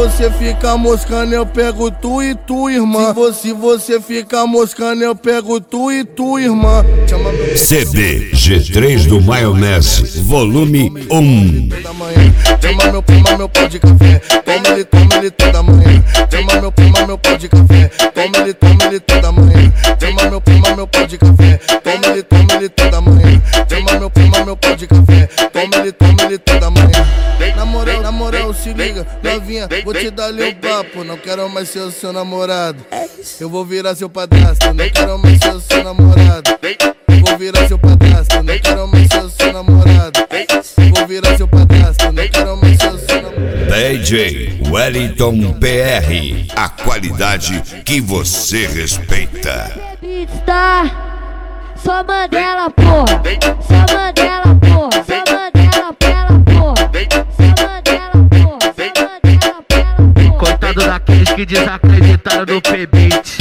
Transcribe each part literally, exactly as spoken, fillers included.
você ficar moscando, eu pego tu e tu, irmã. Se você, se você ficar moscando, eu pego tu e tu, irmã. Chama meu C D G três do Maionese, volume um. toda manhã. Chama meu prima, meu pão de café. Toma ele, toma ele toda manhã. Chama meu prima, meu pão de café. Toma ele, toma ele toda manhã. Chama meu prima, meu pão de café. Toma ele, toma ele toda manhã. Chama meu prima, meu pão de café. Toma ele, toma ele toda manhã. Na moral, na moral, se liga, novinha, vou te dar ali o papo. Não quero mais ser o seu namorado. Eu vou virar seu padrasto. Não quero mais ser o seu namorado. Vou virar seu padrasto. Não quero mais ser o seu namorado. Vou virar seu padrasto. Não quero mais ser o seu namorado. D J Wellington P R, a qualidade que você respeita. Tá, só Mandela, porra. Só Mandela, porra. Só Mandela, pela, porra. Só Mandela, porra. Só Mandela, pela, porra. Coitado daqueles que desacreditaram no P-Beat.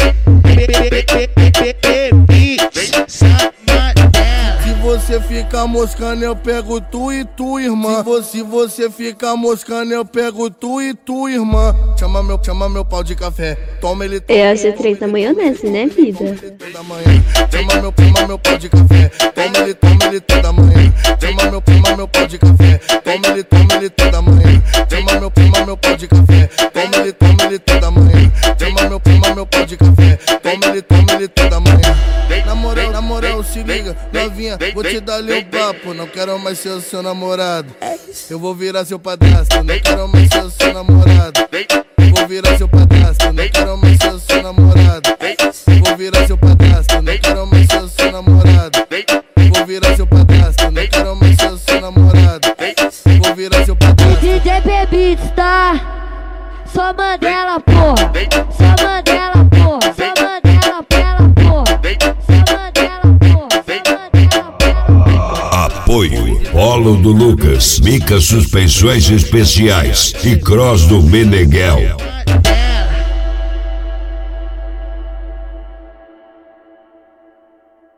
Se você ficar moscando, eu pego tu e tu, irmã. Se você, se você ficar moscando, eu pego tu e tu, irmã. Chama meu, chama meu pau de café. Toma ele, toma É a G três da Maionese, né, vida? toda manhã. Chama meu prima, meu pau de café. Toma ele, toma ele toda manhã. Chama meu prima, meu pau de café. Toma ele, toma ele toda manhã. Chama meu prima, meu pau de café. Toma ele, toma ele toda manhã. Chama meu prima, meu pau de café. Toma ele, toma ele toda manhã. Na moral, na moral, se liga, novinha, vou te dar ali o papo. Não quero mais ser o seu namorado. Eu vou virar seu padrasto. Não quero mais ser o seu namorado. Vou virar seu padrasto. Não quero mais ser o seu namorado. Vou virar seu padrasto. Não quero mais ser o seu namorado. Vou virar seu padrasto. Não quero mais ser o seu namorado. Vou virar seu padrasto. D J P-Beats, tá? Só Mandela, porra. Só Mandela, porra. Só Mandela, pela, porra. Só Mandela, porra. Só Mandela, pela, porra. Apoio Polo do Lucas, Mica Suspensões Especiais e Cross do Meneghel.